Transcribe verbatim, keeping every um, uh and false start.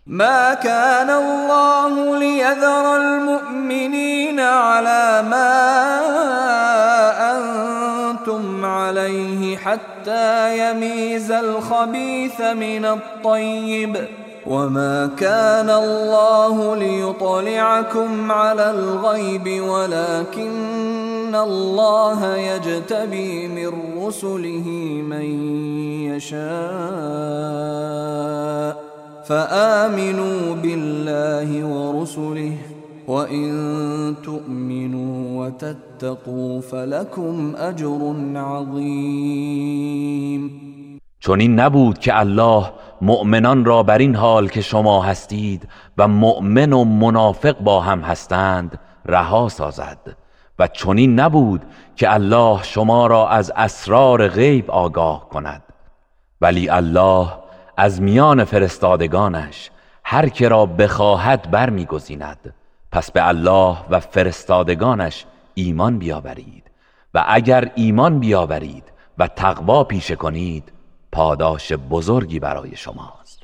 ما كان الله ليذر المؤمنين على ما أنتم عليه حتى يميز الخبيث من الطيب وما كان الله ليطلعكم على الغيب ولكن الله يجتبي من رسله من يشاء فآمنوا بالله ورسله وإن تؤمنوا وتتقوا فلكم أجر عظیم. چون این نبود که الله مؤمنان را بر این حال که شما هستید و مؤمن و منافق با هم هستند رها سازد و چون این نبود که الله شما را از اسرار غیب آگاه کند، ولی الله از میان فرستادگانش هر که را بخواهد برمیگزیند. پس به الله و فرستادگانش ایمان بیاورید و اگر ایمان بیاورید و تقوا پیشه کنید پاداش بزرگی برای شماست.